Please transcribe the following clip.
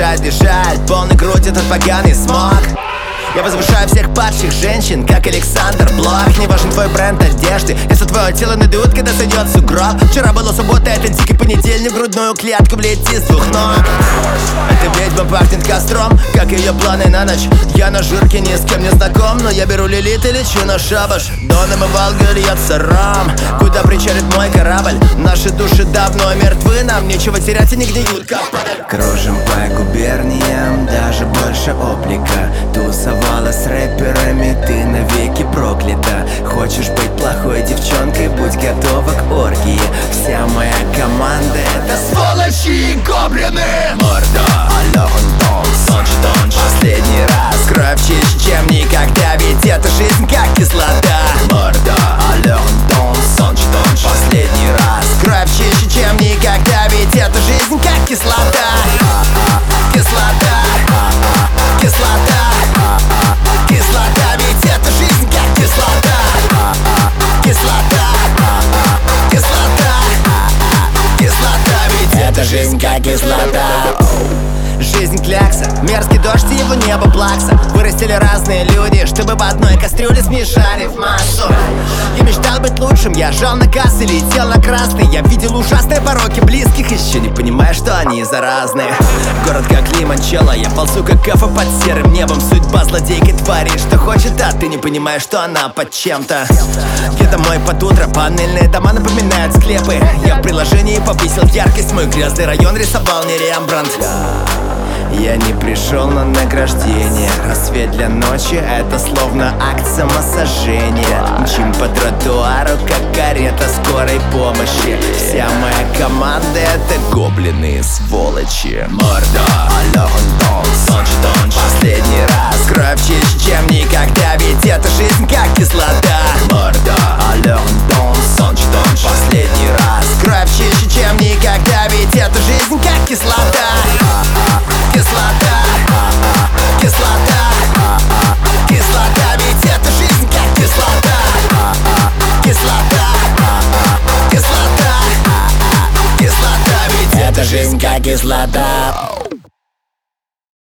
мешает дышать, полной грудь этот поганый смог. Я возвышаю всех падших женщин, как Александр Блок. Не важен твой бренд одежды, если твое тело надует, когда сойдет сугроб. Вчера была суббота, это дикий понедельник, в грудную клетку влетит с двух ног. Эта ведьма пахнет костром, как ее планы на ночь. Я на жирке ни с кем не знаком, но я беру Лилит и лечу на шабаш. Доном и Волга льется рам, куда причалит мой корабль. Наши души давно мертвы, нам нечего терять и не гниют как падаль. Кружим по губерниям, даже больше облика. Тусовала с рэперами, ты навеки проклята. Хочешь быть плохой девчонкой, будь готова к оргии. Вся моя команда — это сволочи и гоблины. Морда, тонч, последний раз. Кровь чище, чем никогда, ведь это жизнь как кислота. Морда, тонч, последний раз. Кровь чище, чем никогда, ведь это жизнь как кислота. Кислота, кислота, кислота, ведь это жизнь как кислота. Кислота, кислота, кислота, ведь это жизнь как кислота. Жизнь клякса, мерзкий дождь и его небо плакса. Вырастили разные люди, чтобы в одной кастрюле смешали в массу. Я мечтал быть лучшим, я жал на кассы, летел на красный. Я видел ужасные пороки близких, еще не понимая, что они заразные. Город как Лимончелло, я ползу как кафа под серым небом. Судьба злодейкой твари, что хочет, а ты не понимаешь, что она под чем-то. Я домой под утро, панельные дома напоминают склепы. Я в приложении повысил яркость, мой грязный район рисовал не Рембрандт. Я не пришел на награждение. Рассвет для ночи — это словно акт самосожжения. Мчим по тротуару, как карета скорой помощи. Вся моя команда — это гоблины, сволочи. Морда, тонч, последний раз. Кровь чище, чем никогда, ведь это жизнь как кислота. Морда, тонч, последний раз. Кровь чище, чем никогда, ведь это жизнь как кислота. Кислота, кислота, кислота, ведь это жизнь как кислота. Кислота, кислота, кислота, ведь это жизнь как кислота.